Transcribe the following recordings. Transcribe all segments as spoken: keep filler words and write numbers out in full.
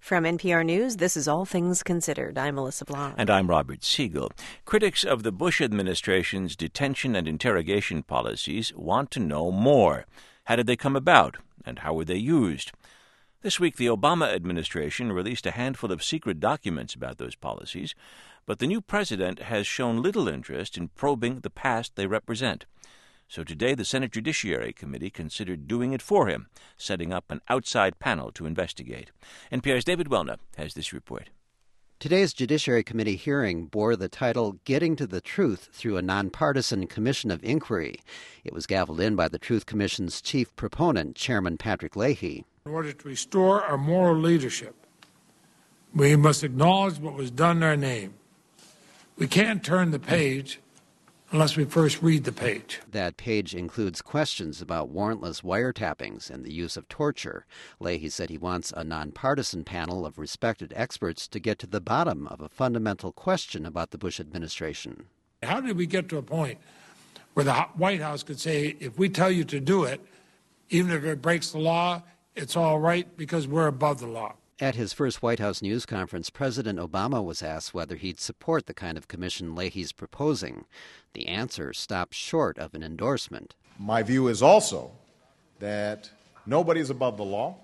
From N P R News, this is All Things Considered. I'm Melissa Blanc. And I'm Robert Siegel. Critics of the Bush administration's detention and interrogation policies want to know more. How did they come about, and how were they used? This week, the Obama administration released a handful of secret documents about those policies, but the new president has shown little interest in probing the past they represent. So today, the Senate Judiciary Committee considered doing it for him, setting up an outside panel to investigate. N P R's David Welna has this report. Today's Judiciary Committee hearing bore the title Getting to the Truth Through a Nonpartisan Commission of Inquiry. It was gavelled in by the Truth Commission's chief proponent, Chairman Patrick Leahy. In order to restore our moral leadership, we must acknowledge what was done in our name. We can't turn the page unless we first read the page. That page includes questions about warrantless wiretappings and the use of torture. Leahy said he wants a nonpartisan panel of respected experts to get to the bottom of a fundamental question about the Bush administration. How did we get to a point where the White House could say, if we tell you to do it, even if it breaks the law, it's all right because we're above the law? At his first White House news conference, President Obama was asked whether he'd support the kind of commission Leahy's proposing. The answer stopped short of an endorsement. My view is also that nobody's above the law,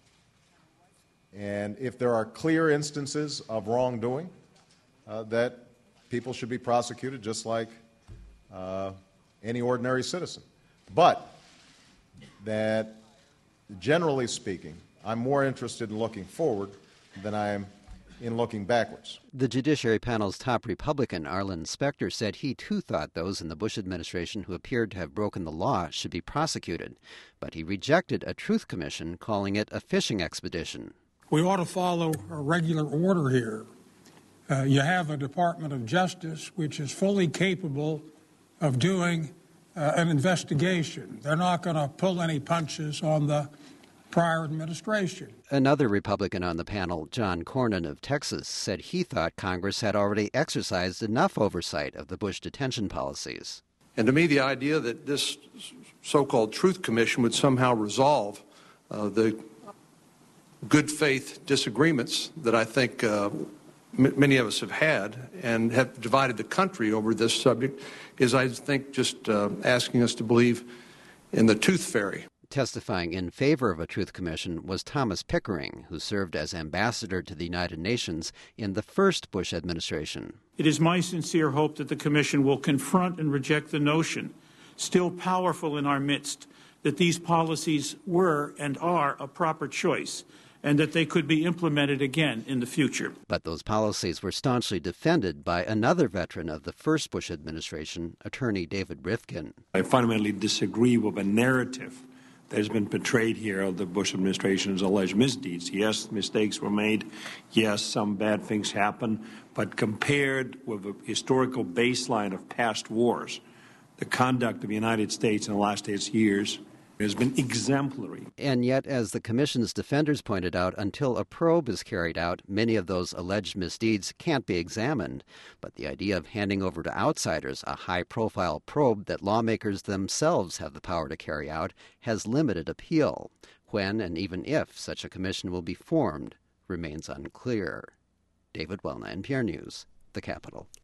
and if there are clear instances of wrongdoing, uh, that people should be prosecuted just like uh, any ordinary citizen. But that, generally speaking, I'm more interested in looking forward than I am in looking backwards. The Judiciary Panel's top Republican, Arlen Specter, said he too thought those in the Bush administration who appeared to have broken the law should be prosecuted. But he rejected a truth commission, calling it a fishing expedition. We ought to follow a regular order here. Uh, you have a Department of Justice which is fully capable of doing uh, an investigation. They're not going to pull any punches on the prior administration. Another Republican on the panel, John Cornyn of Texas, said he thought Congress had already exercised enough oversight of the Bush detention policies. And to me, the idea that this so-called Truth Commission would somehow resolve uh, the good faith disagreements that I think uh, m- many of us have had and have divided the country over this subject is, I think, just uh, asking us to believe in the tooth fairy. Testifying in favor of a truth commission was Thomas Pickering, who served as ambassador to the United Nations in the first Bush administration. It is my sincere hope that the commission will confront and reject the notion, still powerful in our midst, that these policies were and are a proper choice, and that they could be implemented again in the future. But those policies were staunchly defended by another veteran of the first Bush administration, Attorney David Rifkin. I fundamentally disagree with a narrative that has been portrayed here of the Bush administration's alleged misdeeds. Yes, mistakes were made. Yes, some bad things happened. But compared with a historical baseline of past wars, the conduct of the United States in the last eight years has been exemplary. And yet, as the commission's defenders pointed out, until a probe is carried out, many of those alleged misdeeds can't be examined. But the idea of handing over to outsiders a high-profile probe that lawmakers themselves have the power to carry out has limited appeal. When and even if such a commission will be formed remains unclear. David Welna, N P R News, the Capitol.